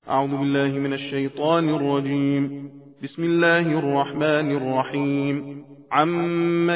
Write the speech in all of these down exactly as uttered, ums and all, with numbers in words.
أعوذ بالله من الشيطان الرجيم. بسم الله الرحمن الرحيم. عم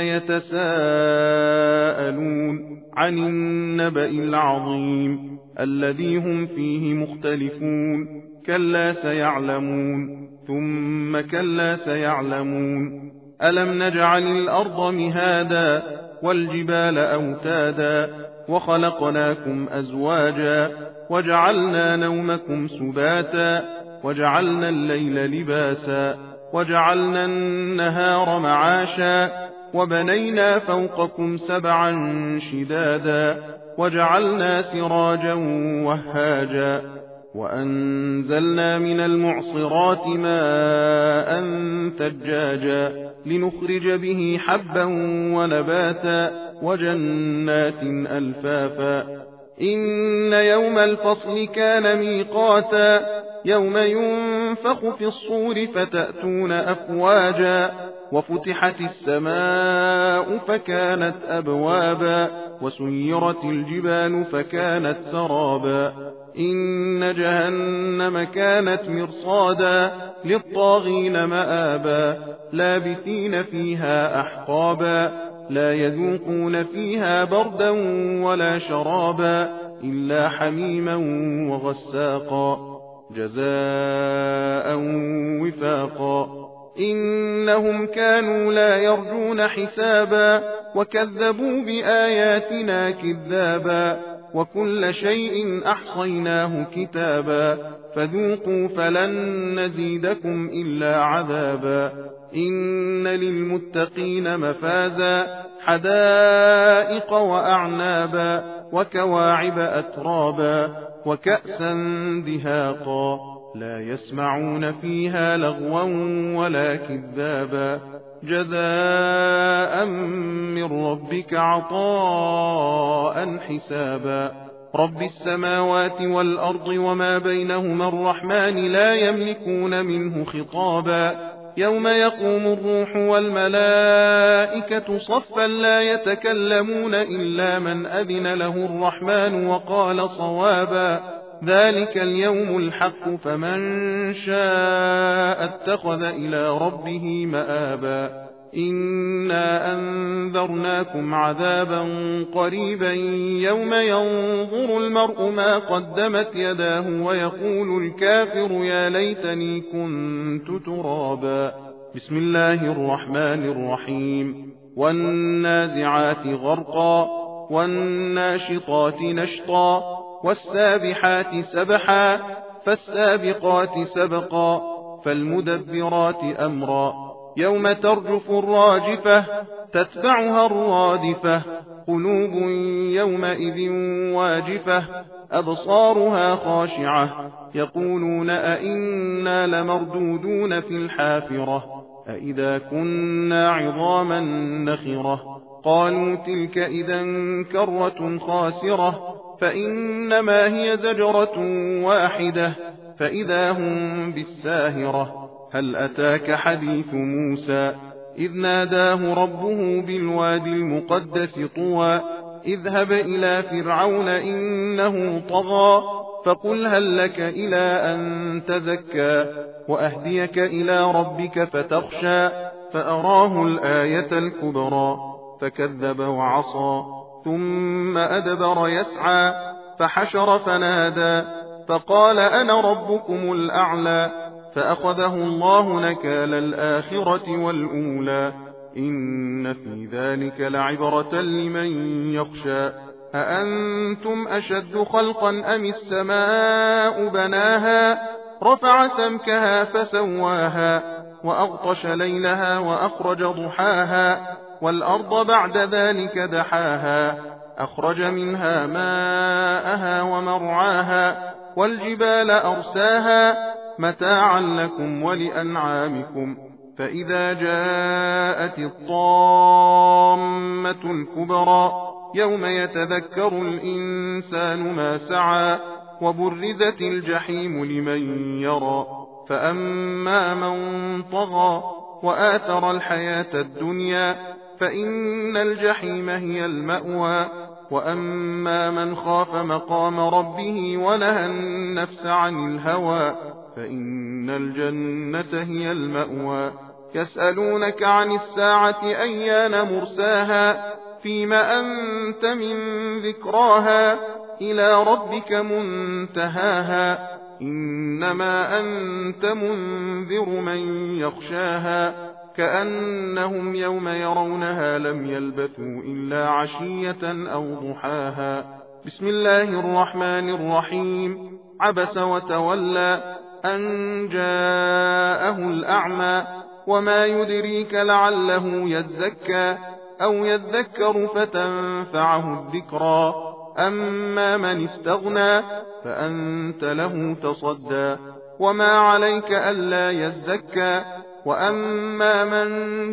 يتساءلون عن النبأ العظيم الذي هم فيه مختلفون كلا سيعلمون ثم كلا سيعلمون ألم نجعل الأرض مهادا والجبال أوتادا وخلقناكم أزواجا وجعلنا نومكم سباتا وجعلنا الليل لباسا وجعلنا النهار معاشا وبنينا فوقكم سبعا شدادا وجعلنا سراجا وهاجا وأنزلنا من المعصرات ماء ثجاجا لنخرج به حبا ونباتا وجنات ألفافا إن يوم الفصل كان ميقاتا يوم ينفخ في الصور فتأتون أفواجا وفتحت السماء فكانت أبوابا وسيرت الجبال فكانت سرابا إن جهنم كانت مرصادا للطاغين مآبا لابثين فيها أحقابا لا يذوقون فيها بردا ولا شرابا إلا حميما وغساقا جزاء وفاقا إنهم كانوا لا يرجون حسابا وكذبوا بآياتنا كذابا وكل شيء أحصيناه كتابا فذوقوا فلن نزيدكم إلا عذابا إن للمتقين مفازا حدائق وأعنابا وكواعب أترابا وكأسا دهاقا لا يسمعون فيها لغوا ولا كذابا جزاء من ربك عطاء حسابا رب السماوات والأرض وما بينهما الرحمن لا يملكون منه خطابا يوم يقوم الروح والملائكة صفا لا يتكلمون إلا من أذن له الرحمن وقال صوابا ذلك اليوم الحق فمن شاء اتخذ إلى ربه مآبا إنا أنذرناكم عذابا قريبا يوم ينظر المرء ما قدمت يداه ويقول الكافر يا ليتني كنت ترابا بسم الله الرحمن الرحيم والنازعات غرقا والناشطات نشطا والسابحات سبحا فالسابقات سبقا فالمدبرات أمرا يوم ترجف الراجفة تتبعها الرادفة قلوب يومئذ واجفة أبصارها خاشعة يقولون أئنا لمردودون في الحافرة أئذا كنا عظاما نخرة قالوا تلك إذا كرة خاسرة فإنما هي زجرة واحدة فإذا هم بالساهرة هل أتاك حديث موسى إذ ناداه ربه بالوادي المقدس طوى اذهب إلى فرعون إنه طغى فقل هل لك إلى أن تزكى وأهديك إلى ربك فتخشى فأراه الآية الكبرى فكذب وعصى ثم أدبر يسعى فحشر فنادى فقال أنا ربكم الأعلى فأخذه الله نكال الآخرة والأولى إن في ذلك لعبرة لمن يخشى أأنتم أشد خلقا أم السماء بناها رفع سمكها فسواها وأغطش ليلها وأخرج ضحاها والأرض بعد ذلك دحاها أخرج منها ماءها ومرعاها والجبال أرساها متاعا لكم ولأنعامكم فإذا جاءت الطامة الكبرى يوم يتذكر الإنسان ما سعى وبرزت الجحيم لمن يرى فأما من طغى وآثر الحياة الدنيا فإن الجحيم هي المأوى وأما من خاف مقام ربه ونهى النفس عن الهوى فإن الجنة هي المأوى. يسألونك عن الساعة أيان مرساها فيم أنت من ذكراها إلى ربك منتهاها إنما أنت منذر من يخشاها كأنهم يوم يرونها لم يلبثوا إلا عشية أو ضحاها. بسم الله الرحمن الرحيم. عبس وتولى أن جاءه الأعمى وما يدريك لعله يزكى أو يذكر فتنفعه الذكرى أما من استغنى فأنت له تصدى وما عليك ألا يزكى وأما من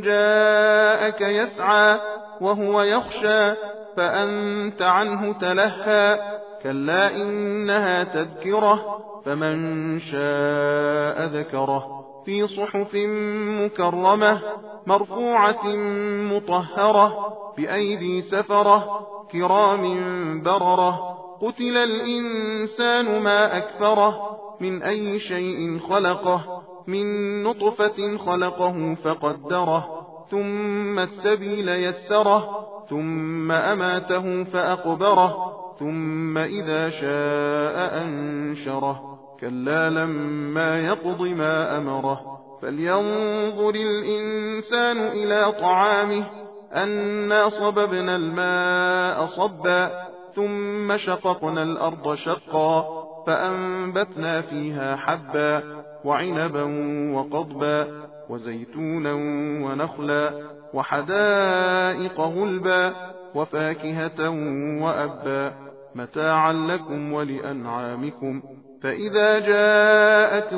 جاءك يسعى وهو يخشى فأنت عنه تلهى كلا إنها تذكرة فمن شاء ذكره في صحف مكرمة مرفوعة مطهرة بأيدي سفرة كرام بررة. قتل الإنسان ما أكفره من أي شيء خلقه من نطفة خلقه فقدره ثم السبيل يسره ثم أماته فأقبره ثم إذا شاء أنشره كلا لما يقض ما أمره. فلينظر الإنسان إلى طعامه أنا صببنا الماء صبا ثم شققنا الأرض شقا فأنبتنا فيها حبا وعنبا وقضبا وزيتونا ونخلا وحدائق غلبا وفاكهة وأبا متاعا لكم ولأنعامكم. فإذا جاءت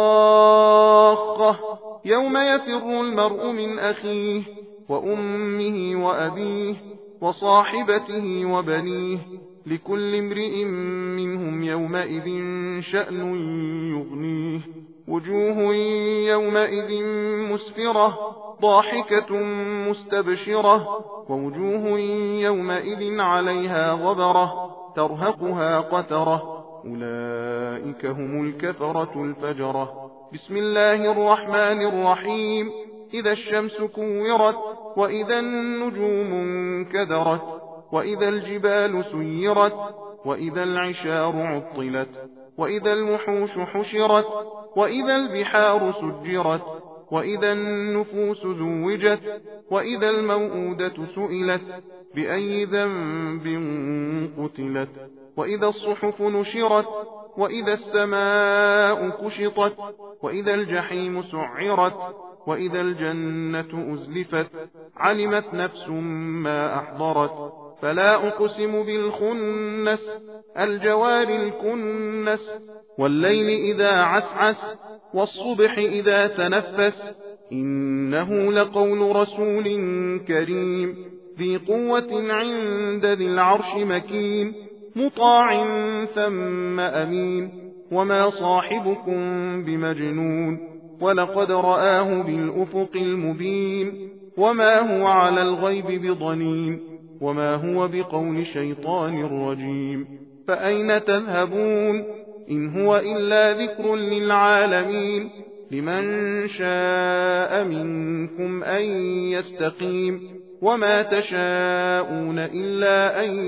الصاخة يوم يفر المرء من أخيه وأمه وأبيه وصاحبته وبنيه لكل امرئ منهم يومئذ شأن يغنيه. وجوه يومئذ مسفرة ضاحكة مستبشرة ووجوه يومئذ عليها غبرة ترهقها قترة أولئك هم الكفرة الفجرة. بسم الله الرحمن الرحيم. إذا الشمس كورت وإذا النجوم انكدرت وإذا الجبال سيرت وإذا العشار عطلت وإذا الوحوش حشرت وإذا البحار سجرت وإذا النفوس زوجت وإذا الموءودة سئلت بأي ذنب قتلت وإذا الصحف نشرت وإذا السماء كشطت وإذا الجحيم سعرت وإذا الجنة أزلفت علمت نفس ما أحضرت. فلا أقسم بالخنس الجوار الكنس والليل إذا عسعس والصبح إذا تنفس إنه لقول رسول كريم ذي قوة عند ذي العرش مكين مطاع ثم أمين وما صاحبكم بمجنون ولقد رآه بالأفق المبين وما هو على الغيب بضنين وما هو بقول شيطان رجيم. فأين تذهبون إن هو إلا ذكر للعالمين لمن شاء منكم أن يستقيم وما تشاءون إلا أن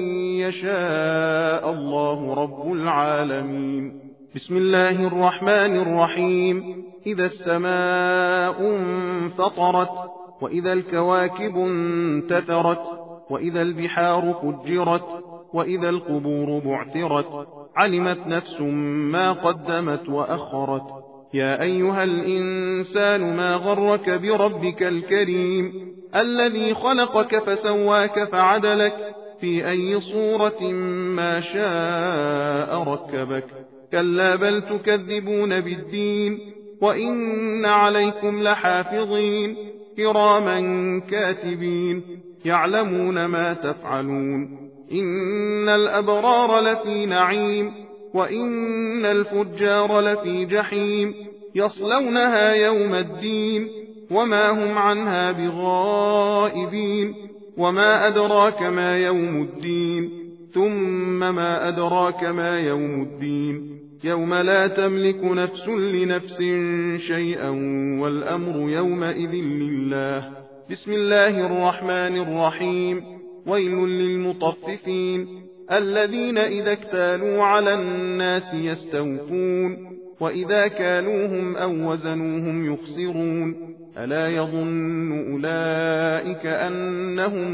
يشاء الله رب العالمين. بسم الله الرحمن الرحيم. إذا السماء انفطرت وإذا الكواكب انتثرت وإذا البحار فجرت وإذا القبور بعثرت علمت نفس ما قدمت وأخرت. يا أيها الإنسان ما غرك بربك الكريم الذي خلقك فسواك فعدلك في أي صورة ما شاء ركبك كلا بل تكذبون بالدين وإن عليكم لحافظين كراما كاتبين يعلمون ما تفعلون. إن الأبرار لفي نعيم وإن الفجار لفي جحيم يصلونها يوم الدين وما هم عنها بغائبين. وما أدراك ما يوم الدين ثم ما أدراك ما يوم الدين يوم لا تملك نفس لنفس شيئا والأمر يومئذ لله. بسم الله الرحمن الرحيم. ويل للمطففين الذين إذا اكتالوا على الناس يستوفون وإذا كالوهم أو وزنوهم يخسرون ألا يظن أولئك أنهم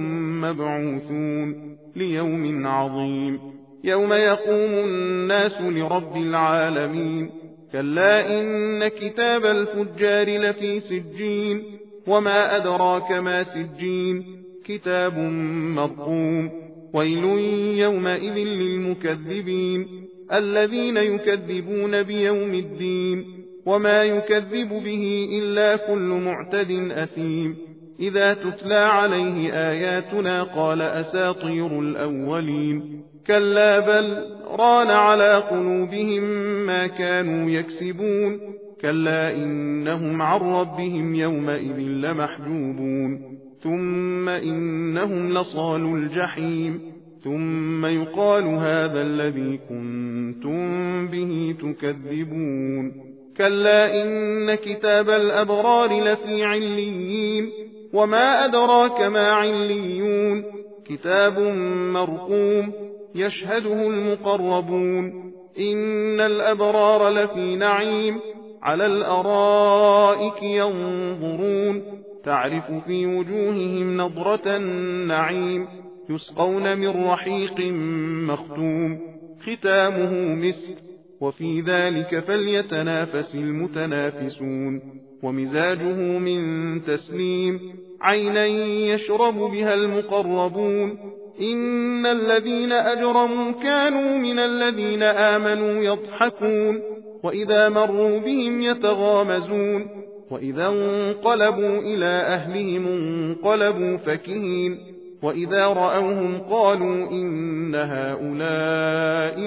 مبعوثون ليوم عظيم يوم يقوم الناس لرب العالمين. كلا إن كتاب الفجار لفي سجين وما أدراك ما سجين كتاب مرقوم. ويل يومئذ للمكذبين الذين يكذبون بيوم الدين وما يكذب به إلا كل معتد أثيم إذا تتلى عليه آياتنا قال أساطير الأولين. كلا بل ران على قلوبهم ما كانوا يكسبون كلا إنهم عن ربهم يومئذ لمحجوبون ثم إنهم لصالو الجحيم ثم يقال هذا الذي كنتم به تكذبون. كلا إن كتاب الأبرار لفي عليين وما أدراك ما عليون كتاب مرقوم يشهده المقربون. إن الأبرار لفي نعيم على الأرائك ينظرون تعرف في وجوههم نضرة النعيم يسقون من رحيق مختوم ختامه مسك وفي ذلك فليتنافس المتنافسون. ومزاجه من تسليم عينا يشرب بها المقربون. إن الذين أجرموا كانوا من الذين آمنوا يضحكون وإذا مروا بهم يتغامزون وإذا انقلبوا إلى أهلهم انقلبوا فكهين وإذا رأوهم قالوا إن هؤلاء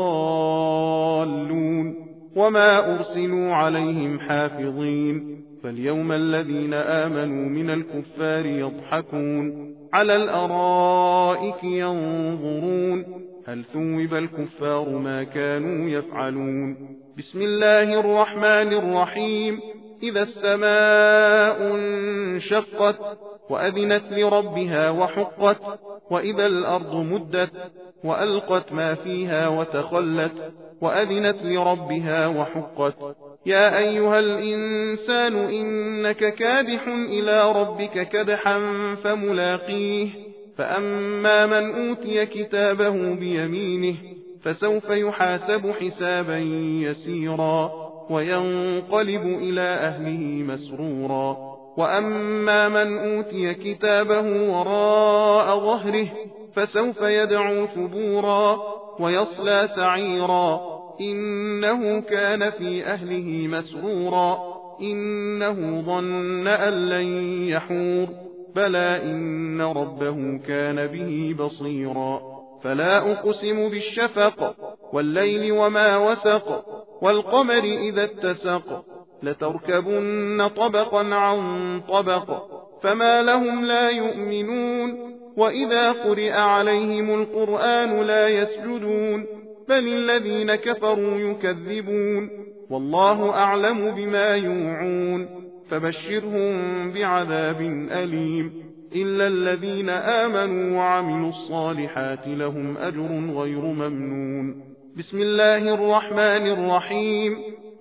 لضالون وما أرسلوا عليهم حافظين. فاليوم الذين آمنوا من الكفار يضحكون على الأرائك ينظرون هل ثوب الكفار ما كانوا يفعلون. بسم الله الرحمن الرحيم. إذا السماء انشقت وأذنت لربها وحقت وإذا الأرض مدت وألقت ما فيها وتخلت وأذنت لربها وحقت. يا أيها الإنسان إنك كادح إلى ربك كدحا فملاقيه فأما من أوتي كتابه بيمينه فسوف يحاسب حسابا يسيرا وينقلب إلى أهله مسرورا. وأما من أوتي كتابه وراء ظهره فسوف يدعو ثبورا ويصلى سعيرا إنه كان في أهله مسرورا إنه ظن أن لن يحور بلى إن ربه كان به بصيرا. فلا أقسم بالشفق والليل وما وسق والقمر إذا اتسق لتركبن طبقا عن طبق فما لهم لا يؤمنون وإذا قرئ عليهم القرآن لا يسجدون بل الذين كفروا يكذبون والله أعلم بما يوعون فبشرهم بعذاب أليم إلا الذين آمنوا وعملوا الصالحات لهم أجر غير ممنون. بسم الله الرحمن الرحيم.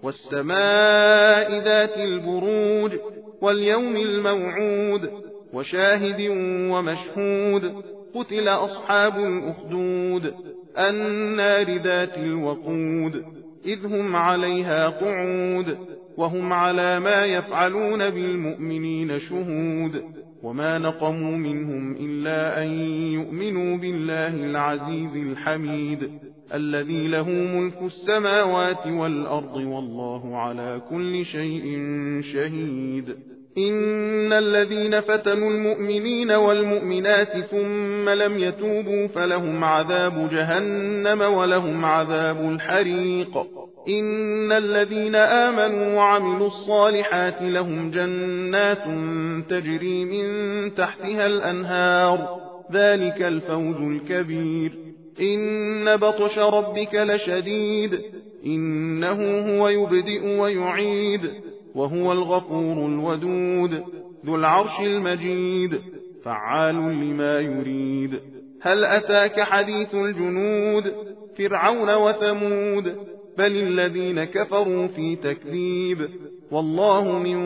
والسماء ذات البروج واليوم الموعود وشاهد ومشهود قتل أصحاب الأخدود النار ذات الوقود إذ هم عليها قعود وهم على ما يفعلون بالمؤمنين شهود وما نقموا منهم إلا أن يؤمنوا بالله العزيز الحميد الذي له ملك السماوات والأرض والله على كل شيء شهيد. إن الذين فتنوا المؤمنين والمؤمنات ثم لم يتوبوا فلهم عذاب جهنم ولهم عذاب الحريق. إن الذين آمنوا وعملوا الصالحات لهم جنات تجري من تحتها الأنهار ذلك الفوز الكبير. إن بطش ربك لشديد إنه هو يبدئ ويعيد وهو الغفور الودود ذو العرش المجيد فعال لما يريد هل أتاك حديث الجنود فرعون وثمود بل الذين كفروا في تكذيب والله من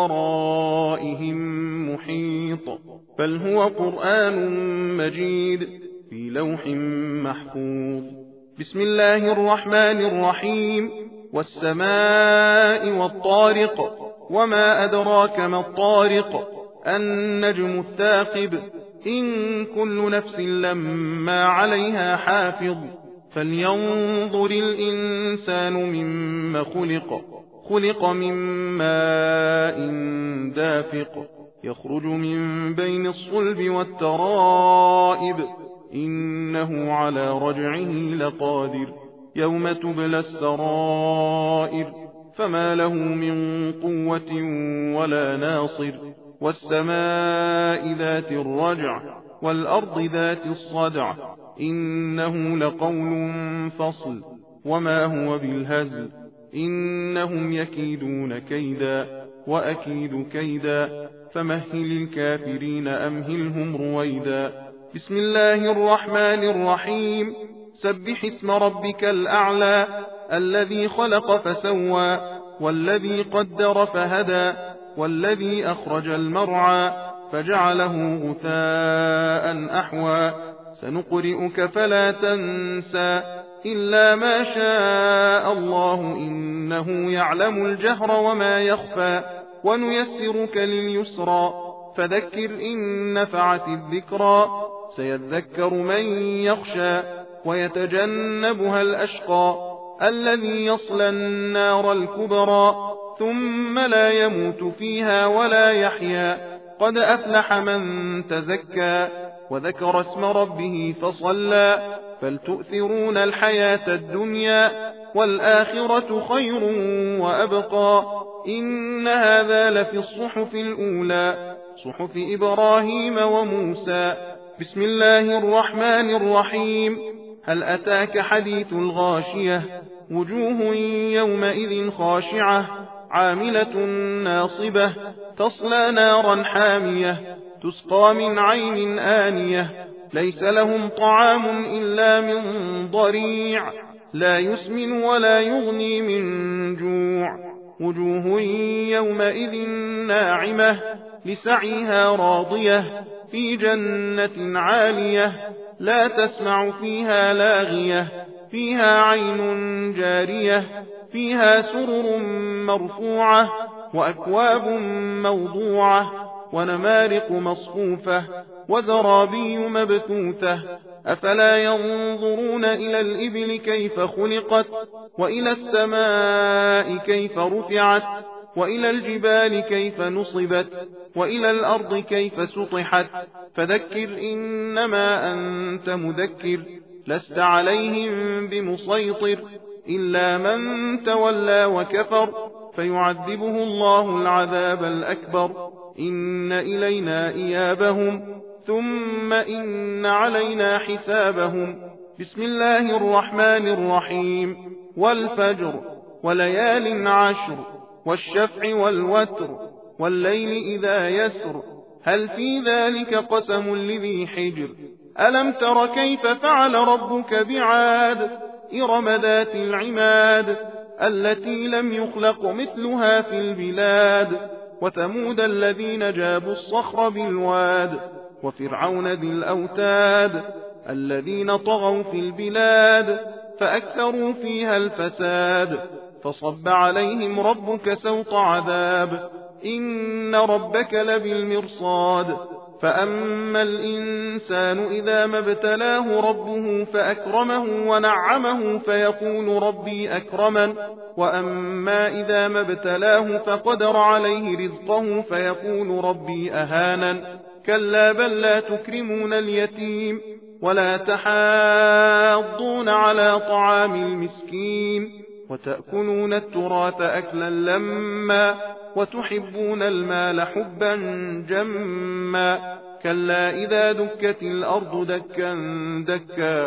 ورائهم محيط بل هو قرآن مجيد في لوح محفوظ بسم الله الرحمن الرحيم والسماء والطارق وما أدراك ما الطارق النجم الثاقب إن كل نفس لما عليها حافظ فلينظر الإنسان مما خلق خلق من ماء دافق يخرج من بين الصلب والترائب إنه على رجعه لقادر يوم تبلى السرائر فما له من قوة ولا ناصر والسماء ذات الرجع والأرض ذات الصدع إنه لقول فصل وما هو بالهزل إنهم يكيدون كيدا وأكيد كيدا فمهل الكافرين أمهلهم رويدا بسم الله الرحمن الرحيم سبح اسم ربك الأعلى الذي خلق فسوى والذي قدر فهدى والذي أخرج المرعى فجعله غثاء أحوى سنقرئك فلا تنسى إلا ما شاء الله إنه يعلم الجهر وما يخفى ونيسرك لليسرى فذكر إن نفعت الذكرى سيذكر من يخشى ويتجنبها الأشقى الذي يصلى النار الكبرى ثم لا يموت فيها ولا يحيا قد أفلح من تزكى وذكر اسم ربه فصلى فلتؤثرون الحياة الدنيا والآخرة خير وأبقى إن هذا لفي الصحف الأولى صحف إبراهيم وموسى بسم الله الرحمن الرحيم هل أتاك حديث الغاشية وجوه يومئذ خاشعة عاملة ناصبة تصلى نارا حامية تسقى من عين آنية ليس لهم طعام إلا من ضريع لا يسمن ولا يغني من جوع وجوه يومئذ ناعمة لسعيها راضية في جنة عالية لا تسمع فيها لاغية فيها عين جارية فيها سرر مرفوعة وأكواب موضوعة ونمارق مصفوفة وزرابي مبثوثة أفلا ينظرون إلى الإبل كيف خلقت وإلى السماء كيف رفعت وإلى الجبال كيف نصبت وإلى الأرض كيف سطحت فذكر إنما أنت مذكر لست عليهم بمسيطر إلا من تولى وكفر فيعذبه الله العذاب الأكبر إن إلينا إيابهم ثم إن علينا حسابهم بسم الله الرحمن الرحيم والفجر وليال عشر والشفع والوتر والليل إذا يسر هل في ذلك قسم لذي حجر ألم تر كيف فعل ربك بعاد إرم ذات العماد التي لم يخلق مثلها في البلاد وثمود الذين جابوا الصخر بالواد وفرعون ذي الأوتاد الذين طغوا في البلاد فأكثروا فيها الفساد فصب عليهم ربك سوط عذاب إن ربك لبالمرصاد فأما الإنسان إذا ما ابتلاه ربه فأكرمه ونعمه فيقول ربي أكرمن وأما إذا ما ابتلاه فقدر عليه رزقه فيقول ربي أهانن كلا بل لا تكرمون اليتيم ولا تحاضون على طعام المسكين وتأكلون التراث أكلا لما وتحبون المال حبا جما كلا إذا دكت الأرض دكا دكا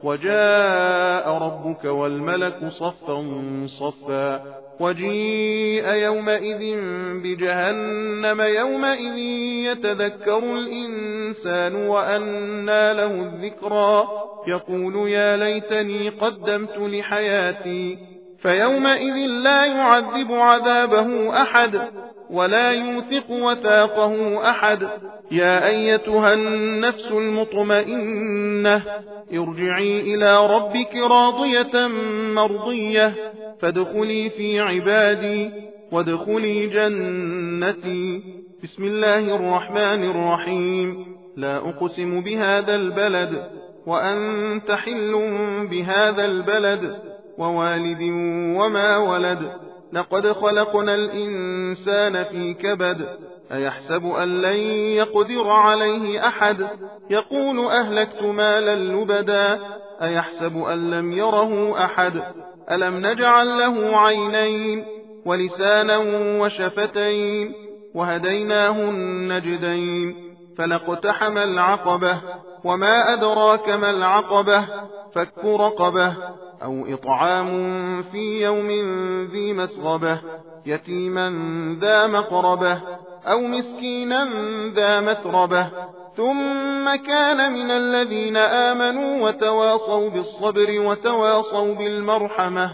وجاء ربك والملك صفا صفا وجيء يومئذ بجهنم يومئذ يتذكر الإنسان وأنى له الذكرى يقول يا ليتني قدمت لحياتي فيومئذ لا يعذب عذابه أحد ولا يوثق وثاقه أحد يا أيتها النفس المطمئنة ارجعي إلى ربك راضية مرضية فادخلي في عبادي وادخلي جنتي. بسم الله الرحمن الرحيم. لا أقسم بهذا البلد وأنت حل بهذا البلد ووالد وما ولد لقد خلقنا الإنسان في كبد أيحسب أن لن يقدر عليه أحد يقول أهلكت مالا لبدا أيحسب أن لم يره أحد ألم نجعل له عينين ولسانا وشفتين وهديناه النجدين فلاقتحم العقبة وما أدراك ما العقبة فك رقبة أو إطعام في يوم ذي مسغبة يتيما ذا مقربة أو مسكينا ذا متربة ثم كان من الذين آمنوا وتواصوا بالصبر وتواصوا بالمرحمة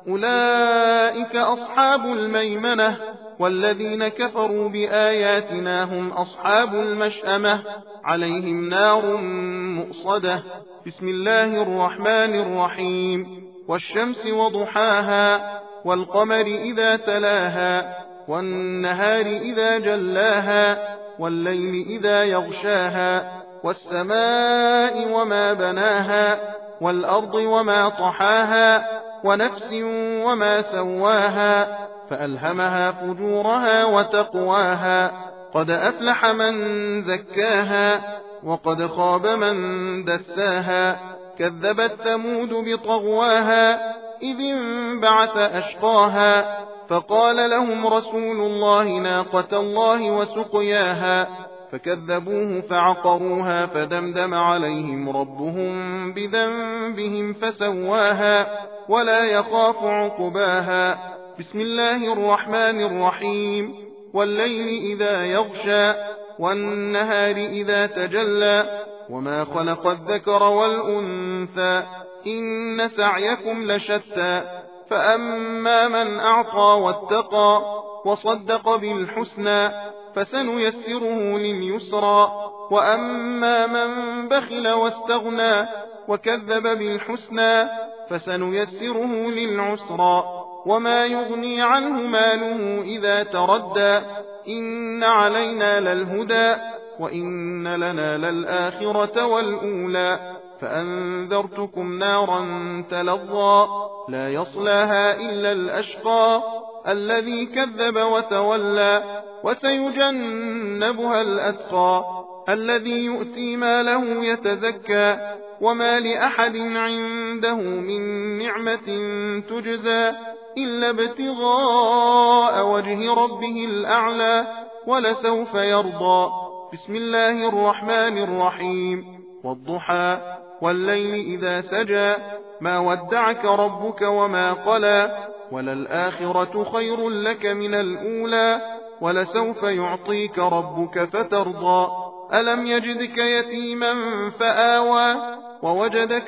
أولئك أصحاب الميمنة والذين كفروا بآياتنا هم أصحاب المشأمة عليهم نار مؤصدة. بسم الله الرحمن الرحيم. والشمس وضحاها والقمر إذا تلاها والنهار إذا جلاها والليل إذا يغشاها والسماء وما بناها والأرض وما طحاها ونفس وما سواها فألهمها فجورها وتقواها قد أفلح من زكاها وقد خاب من دساها كذبت ثمود بطغواها إذ انبعث أشقاها فقال لهم رسول الله ناقة الله وسقياها فكذبوه فعقروها فدمدم عليهم ربهم بذنبهم فسواها ولا يخاف عقباها. بسم الله الرحمن الرحيم. والليل إذا يغشى والنهار إذا تجلى وما خلق الذكر والأنثى إن سعيكم لشتى فأما من أعطى واتقى وصدق بالحسنى فسنيسره لليسرى وأما من بخل واستغنى وكذب بالحسنى فسنيسره للعسرى وما يغني عنه ماله إذا تردى إن علينا للهدى وإن لنا للآخرة والأولى فأنذرتكم نارا تلظى لا يصلاها إلا الأشقى الذي كذب وتولى وسيجنبها الأتقى الذي يؤتي ماله يتزكى وما لأحد عنده من نعمة تجزى إلا ابتغاء وجه ربه الأعلى ولسوف يرضى. بسم الله الرحمن الرحيم. والضحى والليل إذا سجى ما ودعك ربك وما قلى وللآخرة خير لك من الأولى ولسوف يعطيك ربك فترضى ألم يجدك يتيما فآوى ووجدك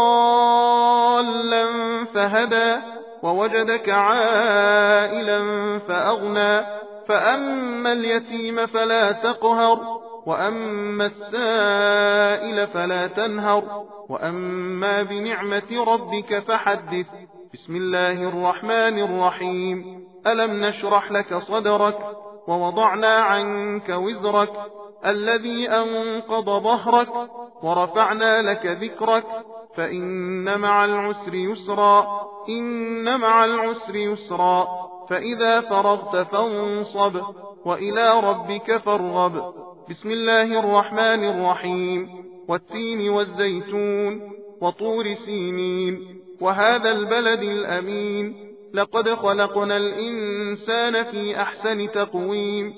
ضالا فهدى ووجدك عائلا فأغنى فأما اليتيم فلا تقهر وأما السائل فلا تنهر وأما بنعمة ربك فحدث. بسم الله الرحمن الرحيم. ألم نشرح لك صدرك ووضعنا عنك وزرك الذي أنقض ظهرك ورفعنا لك ذكرك فإن مع العسر يسرا إن مع العسر يسرا فإذا فرغت فانصب وإلى ربك فارغب. بسم الله الرحمن الرحيم. والتين والزيتون وطور سينين وهذا البلد الأمين لقد خلقنا الإنسان في أحسن تقويم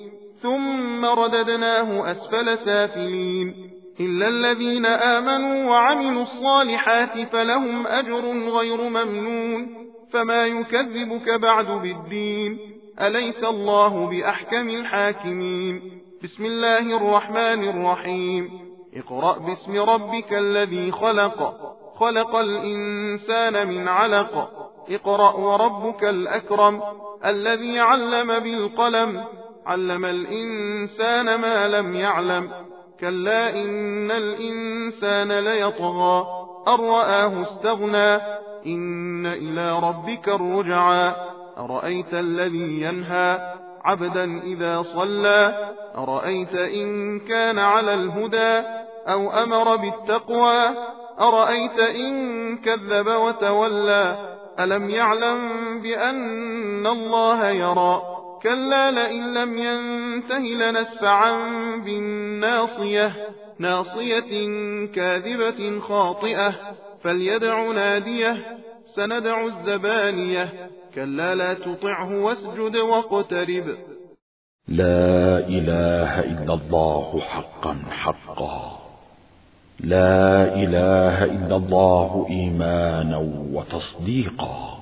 ثم رددناه أسفل سافلين إلا الذين آمنوا وعملوا الصالحات فلهم أجر غير ممنون فما يكذبك بعد بالدين أليس الله بأحكم الحاكمين بسم الله الرحمن الرحيم اقرأ باسم ربك الذي خلق خلق الإنسان من علق اقرأ وربك الأكرم الذي علم بالقلم علم الإنسان ما لم يعلم كلا إن الإنسان ليطغى أن رآه استغنى إن إلى ربك الرجعى أرأيت الذي ينهى عبدا إذا صلى أرأيت إن كان على الهدى أو أمر بالتقوى أرأيت إن كذب وتولى ألم يعلم بأن الله يرى كلا لئن لم ينته لنسفعا بالناصية ناصية كاذبة خاطئة فليدع ناديه سندع الزبانية كلا لا تطعه واسجد واقترب لا إله إلا الله حقا حقا لا إله إلا الله إيمانا وتصديقا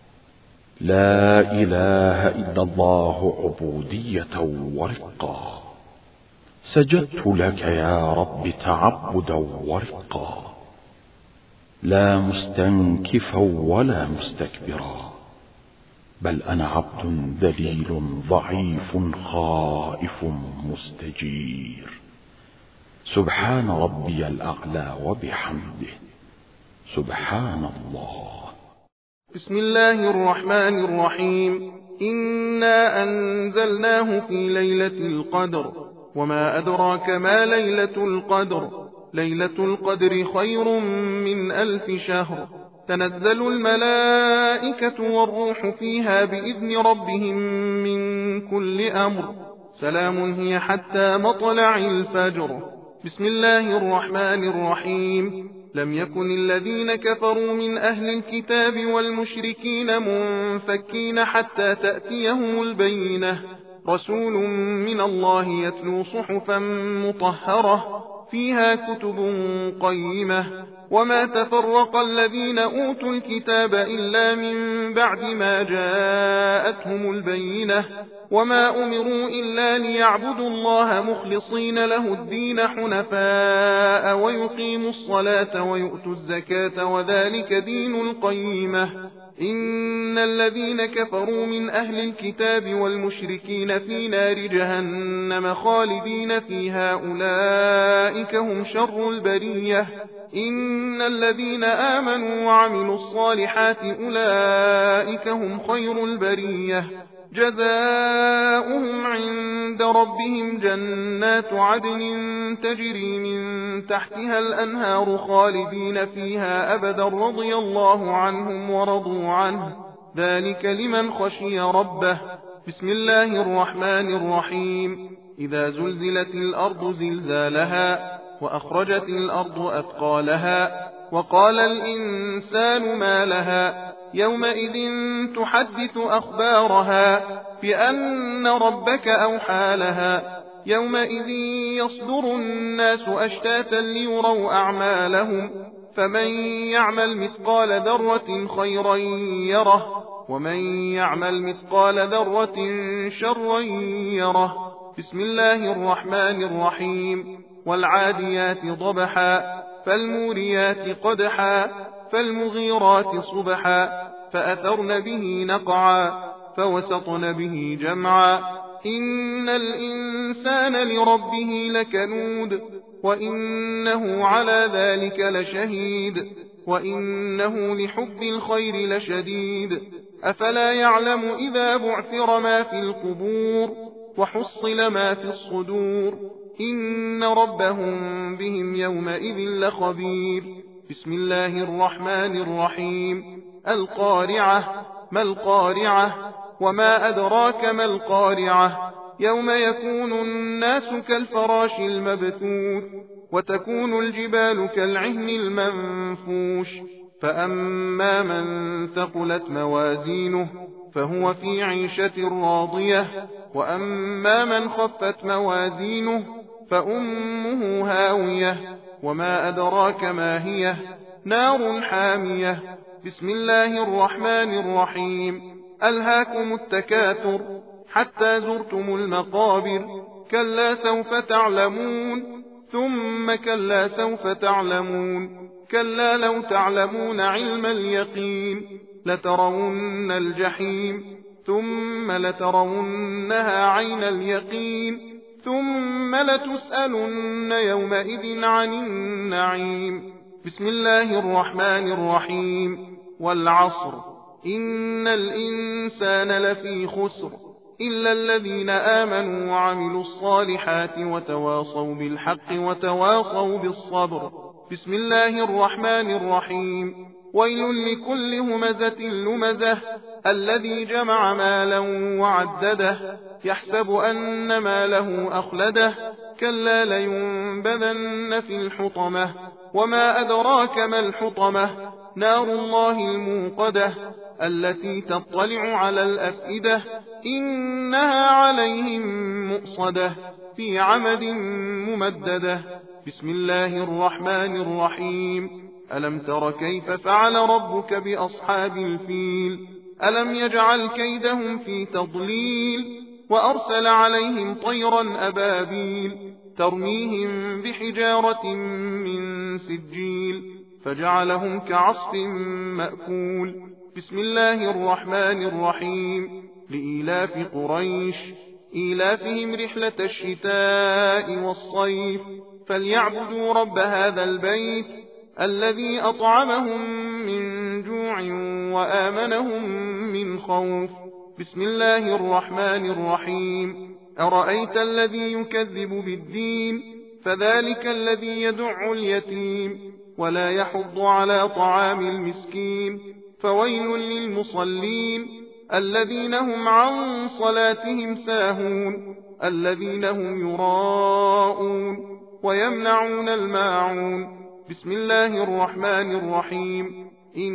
لا إله إلا الله عبودية ورقا سجدت لك يا رب تعبدا ورقا لا مستنكفا ولا مستكبرا بل أنا عبد ذليل ضعيف خائف مستجير سبحان ربي الأعلى وبحمده سبحان الله بسم الله الرحمن الرحيم إنا أنزلناه في ليلة القدر وما أدراك ما ليلة القدر ليلة القدر خير من ألف شهر تنزل الملائكة والروح فيها بإذن ربهم من كل أمر سلام هي حتى مطلع الفجر بسم الله الرحمن الرحيم لم يكن الذين كفروا من أهل الكتاب والمشركين منفكين حتى تأتيهم البينة رسول من الله يتلو صحفا مطهرة فيها كتب قيمة وما تفرق الذين أوتوا الكتاب إلا من بعد ما جاءتهم البينة وما أمروا إلا ليعبدوا الله مخلصين له الدين حنفاء ويقيموا الصلاة ويؤتوا الزكاة وذلك دين القيمة إن الذين كفروا من أهل الكتاب والمشركين في نار جهنم خالدين فيها أولئك هم شر البرية إن الذين آمنوا وعملوا الصالحات أولئك هم خير البرية جزاؤهم عند ربهم جنات عدن تجري من تحتها الأنهار خالدين فيها أبدا رضي الله عنهم ورضوا عنه ذلك لمن خشي ربه بسم الله الرحمن الرحيم إذا زلزلت الأرض زلزالها وأخرجت الأرض أثقالها وقال الإنسان ما لها يومئذ تحدث أخبارها بأن ربك أوحى لها يومئذ يصدر الناس أشتاتا ليروا أعمالهم فمن يعمل مثقال ذرة خيرا يره ومن يعمل مثقال ذرة شرا يره بسم الله الرحمن الرحيم والعاديات ضبحا فالموريات قدحا فالمغيرات صبحا فأثرن به نقعا فوسطن به جمعا إن الإنسان لربه لكنود وإنه على ذلك لشهيد وإنه لحب الخير لشديد أفلا يعلم إذا بعثر ما في القبور وحصل ما في الصدور إن ربهم بهم يومئذ لخبير بسم الله الرحمن الرحيم القارعة ما القارعة وما أدراك ما القارعة يوم يكون الناس كالفراش المبثوث وتكون الجبال كالعهن المنفوش فأما من ثقلت موازينه فهو في عيشة راضية وأما من خفت موازينه فأمه هاوية وما أدراك ما هي نار حامية. بسم الله الرحمن الرحيم. ألهاكم التكاثر حتى زرتم المقابر كلا سوف تعلمون ثم كلا سوف تعلمون كلا لو تعلمون علم اليقين لترون الجحيم ثم لترونها عين اليقين ثم لتسألن يومئذ عن النعيم. بسم الله الرحمن الرحيم. والعصر إن الإنسان لفي خسر إلا الذين آمنوا وعملوا الصالحات وتواصوا بالحق وتواصوا بالصبر. بسم الله الرحمن الرحيم. ويل لكل همزة لمزة الذي جمع مالا وعدده يحسب أن ماله أخلده كلا لينبذن في الحطمة وما أدراك ما الحطمة نار الله الموقدة التي تطلع على الأفئدة إنها عليهم مؤصدة في عمد ممددة. بسم الله الرحمن الرحيم. ألم تر كيف فعل ربك بأصحاب الفيل ألم يجعل كيدهم في تضليل وأرسل عليهم طيرا أبابيل ترميهم بحجارة من سجيل فجعلهم كعصف مأكول. بسم الله الرحمن الرحيم. لإيلاف قريش إيلافهم رحلة الشتاء والصيف فليعبدوا رب هذا البيت الذي أطعمهم من جوع وآمنهم من خوف. بسم الله الرحمن الرحيم. أرأيت الذي يكذب بالدين فذلك الذي يدع اليتيم ولا يحض على طعام المسكين فويل للمصلين الذين هم عن صلاتهم ساهون الذين هم يراءون ويمنعون الماعون. بسم الله الرحمن الرحيم.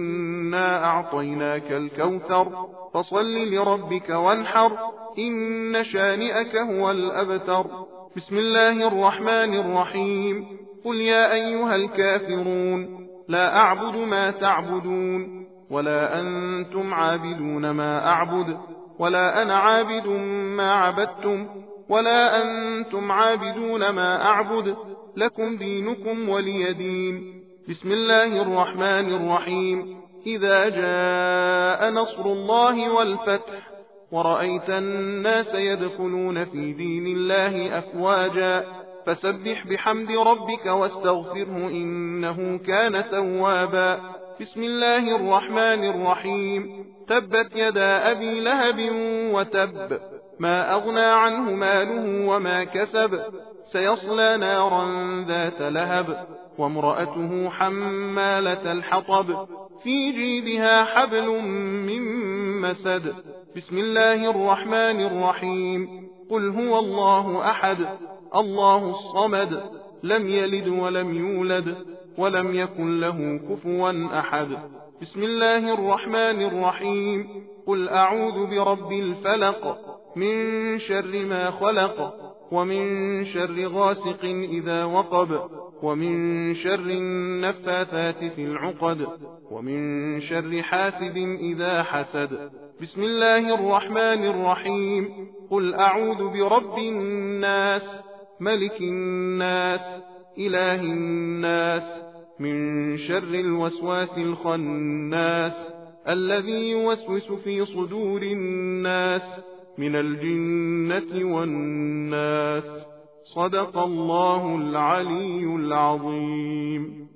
إنا أعطيناك الكوثر فصل لربك وانحر إن شانئك هو الأبتر. بسم الله الرحمن الرحيم. قل يا أيها الكافرون لا أعبد ما تعبدون ولا أنتم عابدون ما أعبد ولا أنا عابد ما عبدتم ولا أنتم عابدون ما أعبد لكم دينكم ولي دين. بسم الله الرحمن الرحيم. إذا جاء نصر الله والفتح ورأيت الناس يدخلون في دين الله أفواجا فسبح بحمد ربك واستغفره إنه كان توابا. بسم الله الرحمن الرحيم. تبت يدا أبي لهب وتب ما أغنى عنه ماله وما كسب سيصلى نارا ذات لهب وامرأته حمالة الحطب في جيدها حبل من مسد. بسم الله الرحمن الرحيم. قل هو الله أحد الله الصمد لم يلد ولم يولد ولم يكن له كفوا أحد. بسم الله الرحمن الرحيم. قل أعوذ برب الفلق من شر ما خلق ومن شر غاسق إذا وقب ومن شر النفاثات في العقد ومن شر حاسد إذا حسد. بسم الله الرحمن الرحيم. قل أعوذ برب الناس ملك الناس إله الناس من شر الوسواس الخناس الذي يوسوس في صدور الناس من الجنة والناس. صدق الله العلي العظيم.